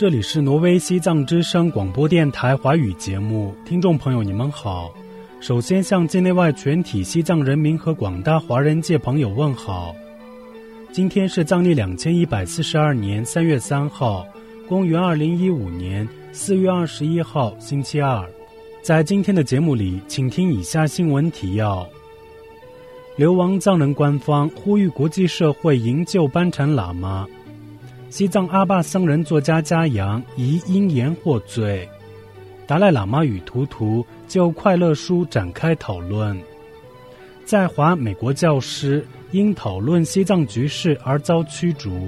这里是挪威西藏之声广播电台华语节目，听众朋友你们好。首先向境内外全体西藏人民和广大华人界朋友问好。今天是藏历2142年3月3号，公元2015年4月21号星期二。在今天的节目里，请听以下新闻提要。流亡藏人官方呼吁国际社会营救班禅喇嘛。西藏阿坝僧人作家嘉阳疑因言获罪。达赖喇嘛与图图就快乐书展开讨论。在华美国教师因讨论西藏局势而遭驱逐。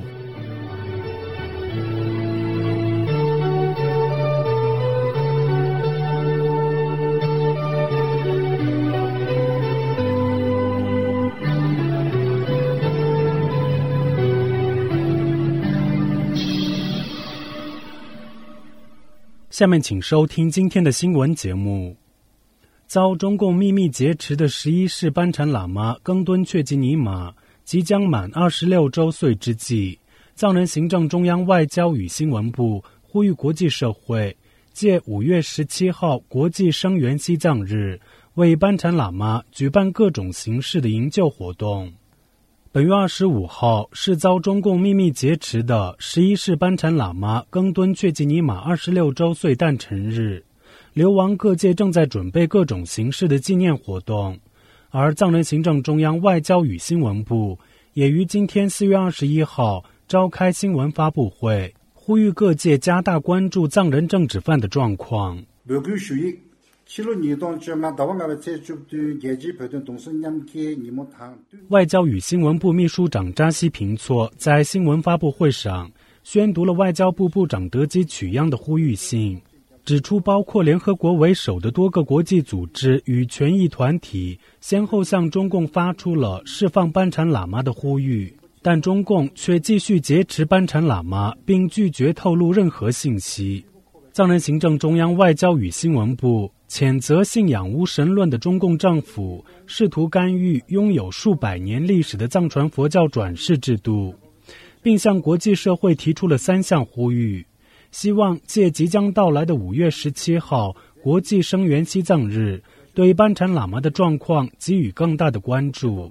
下面请收听今天的新闻节目。遭中共秘密劫持的11世班禅喇嘛更敦确吉尼玛即将满26周岁之际，藏人行政中央外交与新闻部呼吁国际社会借5月17号国际声援西藏日，为班禅喇嘛举办各种形式的营救活动。本月25号是遭中共秘密劫持的11世班禅喇嘛更敦确吉尼玛26周岁诞辰日，流亡各界正在准备各种形式的纪念活动，而藏人行政中央外交与新闻部也于今天4月21号召开新闻发布会，呼吁各界加大关注藏人政治犯的状况。外交与新闻部秘书长扎西平措在新闻发布会上宣读了外交部部长德基曲央的呼吁信，指出包括联合国为首的多个国际组织与权益团体先后向中共发出了释放班禅喇嘛的呼吁，但中共却继续劫持班禅喇嘛，并拒绝透露任何信息。藏人行政中央外交与新闻部谴责信仰无神论的中共政府试图干预拥有数百年历史的藏传佛教转世制度，并向国际社会提出了3项呼吁，希望借即将到来的5月17号国际声援西藏日，对班禅喇嘛的状况给予更大的关注。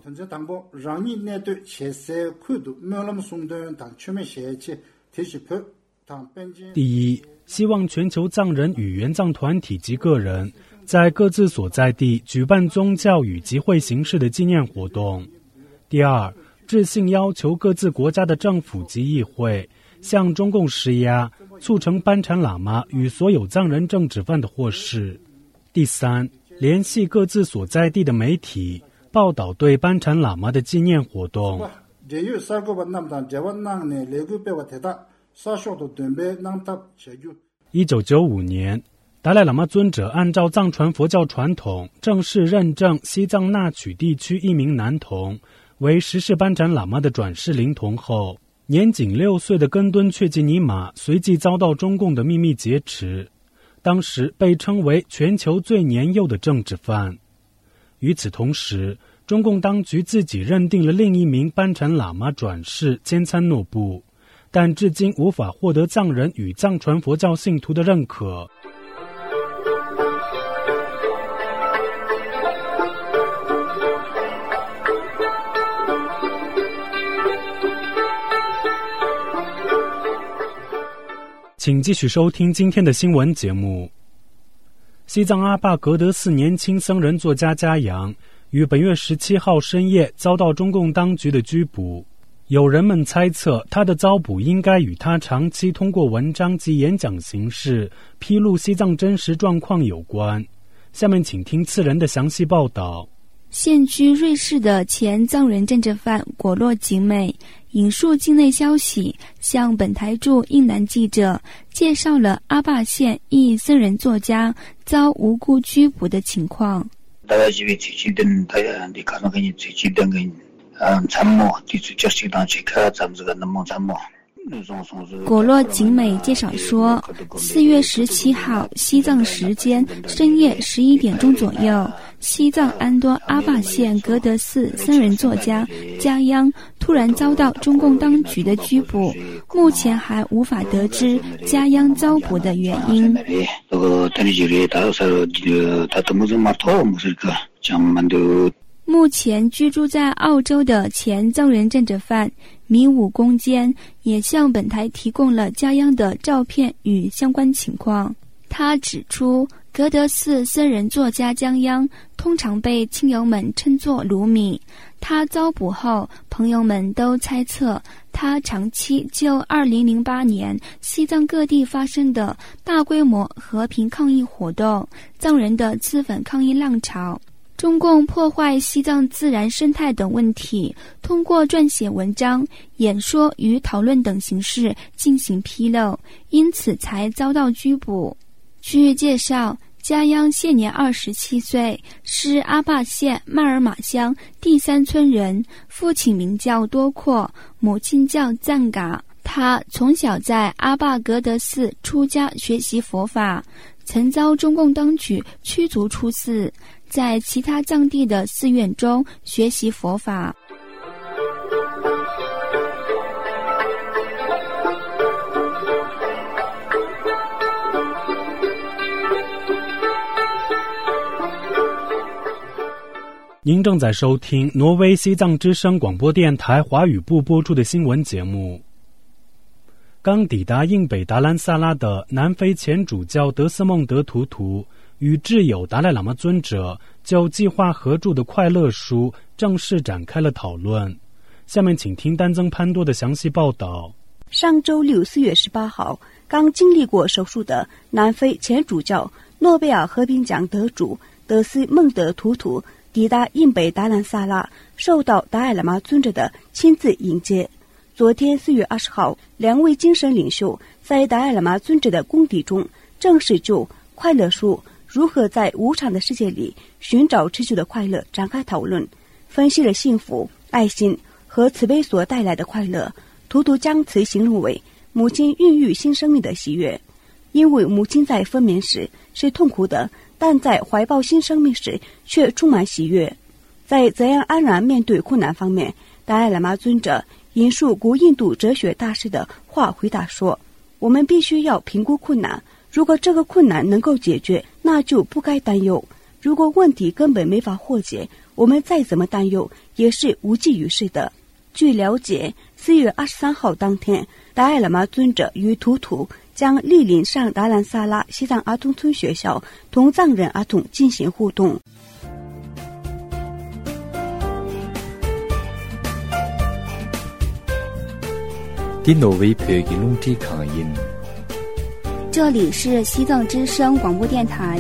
第一，希望全球藏人与原藏团体及个人在各自所在地举办宗教与集会形式的纪念活动。第二，致信要求各自国家的政府及议会向中共施压，促成班禅喇嘛与所有藏人政治犯的获释。第三，联系各自所在地的媒体，报道对班禅喇嘛的纪念活动。1995年，达赖喇嘛尊者按照藏传佛教传统正式认证西藏那曲地区一名男童为10世班禅喇嘛的转世灵童后，年仅6岁的更敦确吉尼玛随即遭到中共的秘密劫持，当时被称为全球最年幼的政治犯。与此同时，中共当局自己认定了另一名班禅喇嘛转世坚参诺布，但至今无法获得藏人与藏传佛教信徒的认可。请继续收听今天的新闻节目。西藏阿坝格德寺年轻僧人作家嘉阳于本月17号深夜遭到中共当局的拘捕。有人们猜测他的遭捕应该与他长期通过文章及演讲形式披露西藏真实状况有关。下面请听次人的详细报道。 现居瑞士的前藏人政治犯果洛景美引述境内消息，向本台驻印南记者介绍了阿坝县一僧人作家遭无故拘捕的情况。 果洛景美介绍说，4月17号西藏时间深夜11点钟左右，西藏安多阿坝县格德寺僧人作家加央突然遭到中共当局的拘捕，目前还无法得知加央遭捕的原因。目前居住在澳洲的前藏人政治犯米武公坚也向本台提供了加央的照片与相关情况。他指出，格德寺僧人作家加央通常被亲友们称作卢米。他遭捕后，朋友们都猜测他长期就2008年西藏各地发生的大规模和平抗议活动、藏人的自焚抗议浪潮、中共破坏西藏自然生态等问题，通过撰写文章、演说与讨论等形式进行披露，因此才遭到拘捕。据介绍，加央现年27岁，是阿坝县麦尔马乡第3村人，父亲名叫多阔，母亲叫赞嘎。他从小在阿坝格德寺出家学习佛法，曾遭中共当局驱逐出寺，在其他藏地的寺院中学习佛法。 您正在收听挪威西藏之声广播电台华语部播出的新闻节目。刚抵达印北达兰萨拉的南非前主教德斯孟德图图与挚友达赖喇嘛尊者就计划合著的快乐书正式展开了讨论。下面请听丹增潘多的详细报道。 上周六4月18号，刚经历过手术的南非前主教诺贝尔和平奖得主德斯孟德图图抵达印北达兰萨拉，受到达赖喇嘛尊者的亲自迎接。昨天4月20号，2位精神领袖在达赖喇嘛尊者的宫邸中正式就快乐书如何在无常的世界里寻找持续的快乐展开讨论，分析了幸福、爱心和慈悲所带来的快乐。图图将此形容为母亲孕育新生命的喜悦，因为母亲在分娩时是痛苦的，但在怀抱新生命时却充满喜悦。在怎样安然面对困难方面，达赖喇嘛尊者引述古印度哲学大师的话回答说，我们必须要评估困难，如果这个困难能够解决，那就不该担忧；如果问题根本没法化解，我们再怎么担忧也是无济于事的。据了解，4月23号当天，达赖喇嘛尊者与图图将莅临上达兰萨拉西藏儿童村学校，同藏人儿童进行互动。 这里是西藏之声广播电台。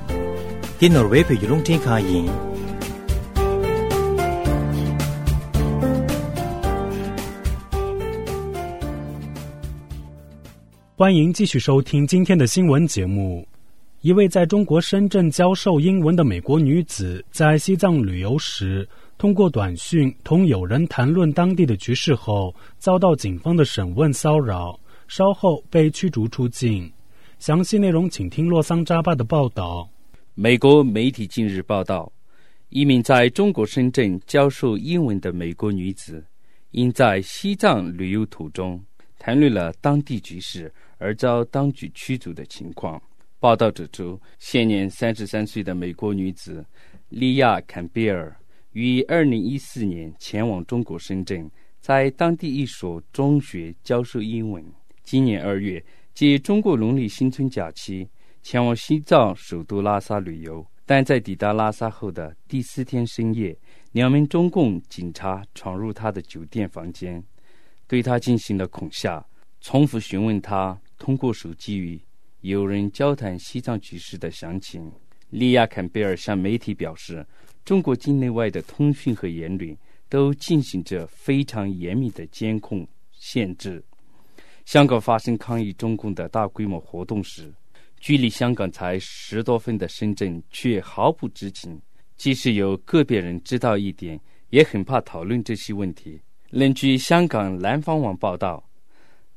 欢迎继续收听今天的新闻节目。一位在中国深圳教授英文的美国女子，在西藏旅游时，通过短讯同友人谈论当地的局势后，遭到警方的审问骚扰，稍后被驱逐出境。详细内容请听洛桑扎巴的报道。 美国媒体近日报道，一名在中国深圳教授英文的美国女子，因在西藏旅游途中谈论了当地局势而遭当局驱逐的情况。报道指出，现年33岁的美国女子利亚·坎贝尔于2014年前往中国深圳，在当地一所中学教授英文。今年2月，借中国农历新春假期前往西藏首都拉萨旅游，但在抵达拉萨后的第4天深夜，2名中共警察闯入他的酒店房间，对他进行了恐吓，重复询问他通过手机与友人交谈西藏局势的详情。利亚·坎贝尔向媒体表示，中国境内外的通讯和言论都进行着非常严密的监控限制。香港发生抗议中共的大规模活动时，距离香港才10多分的深圳却毫不知情，即使有个别人知道一点，也很怕讨论这些问题。根据香港南方网报道，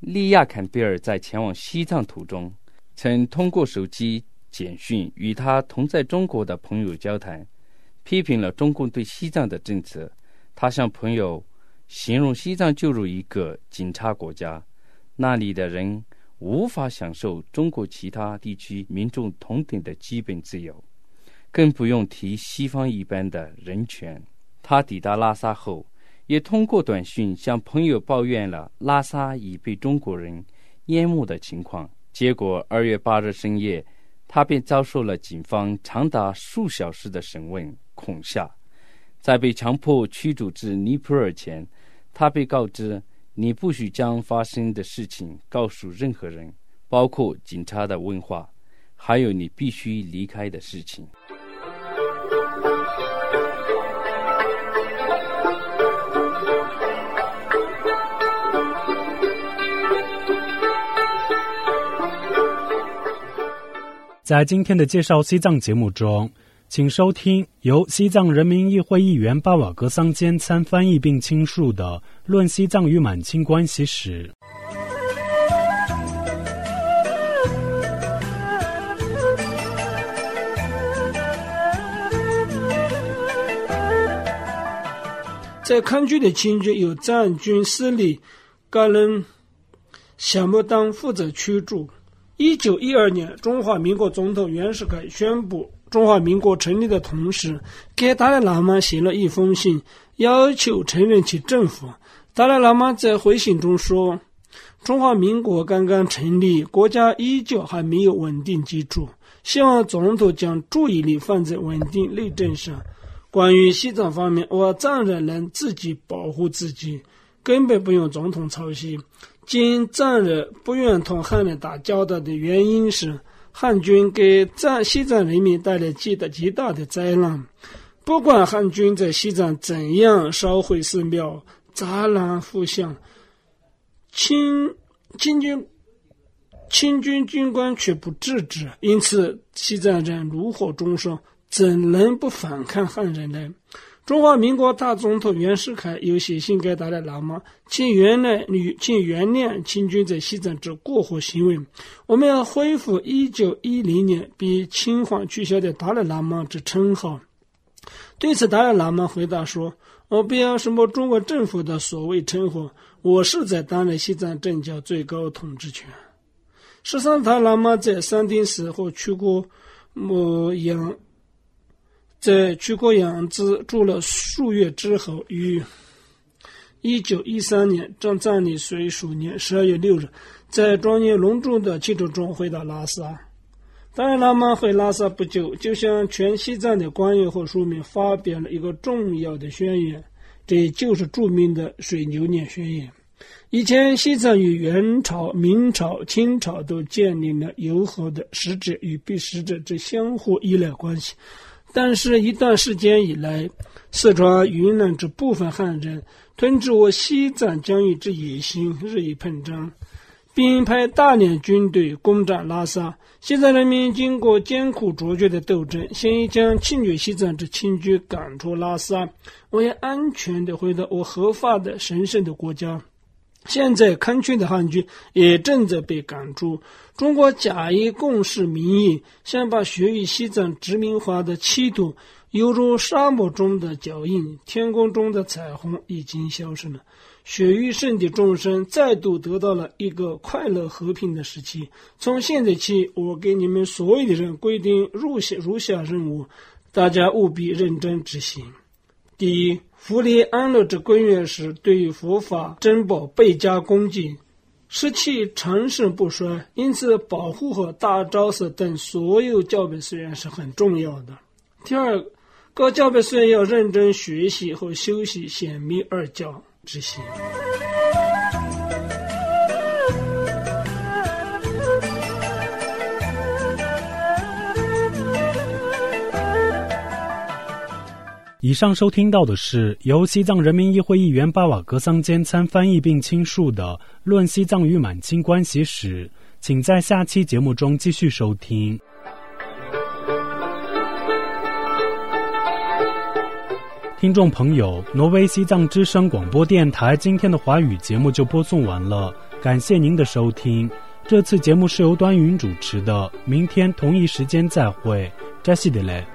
利亚坎贝尔在前往西藏途中，曾通过手机简讯与他同在中国的朋友交谈，批评了中共对西藏的政策。他向朋友形容西藏就如一个警察国家，那里的人无法享受中国其他地区民众同等的基本自由，更不用提西方一般的人权。他抵达拉萨后，也通过短讯向朋友抱怨了拉萨已被中国人淹没的情况。结果2月8日深夜，他便遭受了警方长达数小时的审问恐吓。在被强迫驱逐至尼泊尔前，他被告知你不许将发生的事情告诉任何人，包括警察的问话，还有你必须离开的事情。 在今天的介绍西藏节目中，请收听由西藏人民议会议员巴瓦格桑坚参翻译并倾述的《论西藏与满清关系史》。 在康居的清军由藏军司令噶伦夏木当负责驱逐。1912年，中华民国总统袁世凯宣布中华民国成立的同时，给达赖喇嘛写了一封信，要求承认其政府。达赖喇嘛在回信中说，中华民国刚刚成立，国家依旧还没有稳定基础，希望总统将注意力放在稳定内政上。关于西藏方面，我藏人能自己保护自己，根本不用总统操心。今藏人不愿同汉人打交道的原因是，汉军给西藏人民带来极大的灾难。不管汉军在西藏怎样烧毁寺庙、砸烂佛像，清军军官却不制止，因此西藏人炉火中烧，怎能不反抗汉人呢？中华民国大总统袁世凯又写信给达赖喇嘛，请原谅清军在西藏之过火行为，我们要恢复1910年被清皇取消的达赖喇嘛之称号。对此，达赖喇嘛回答说，我不要什么中国政府的所谓称呼，我是在担任西藏政教最高统治权。13达喇嘛在三丁死后在曲国养子住了数月之后，于1913年正藏历水鼠年12月6日，在庄严隆重的庆祝中回到拉萨。达赖喇嘛回拉萨不久，就向全西藏的官员和庶民发表了一个重要的宣言，这就是著名的水牛年宣言。以前西藏与元朝、明朝、清朝都建立了友好的使者与被使者之相互依赖关系，但是一段时间以来，四川、云南之部分汉人吞噬我西藏疆域之野心日益膨胀，并派大量军队攻占拉萨。西藏人民经过艰苦卓绝的斗争，现已将侵略西藏之清军赶出拉萨，我也安全地回到我合法的神圣的国家。现在康区的汉军也正在被赶出，中国假以共事名义，想把学于西藏殖民化的企图犹如沙漠中的脚印，天空中的彩虹已经消失了。血与圣的众生再度得到了一个快乐和平的时期。从现在起，我给你们所有的人规定如下任务，大家务必认真执行。第一，福利安乐之归元时，对于佛法珍宝倍加恭敬，使其长盛不衰，因此保护和大昭寺等所有教本寺院是很重要的。第二，各教本寺院要认真学习和修习显密二教之行。 以上收听到的是由西藏人民议会议员巴瓦格桑坚参翻译并倾述的《论西藏与满清关系史》，请在下期节目中继续收听。听众朋友，挪威西藏之声广播电台今天的华语节目就播送完了， 感谢您的收听。这次节目是由端云主持的，明天同一时间再会，扎西德勒。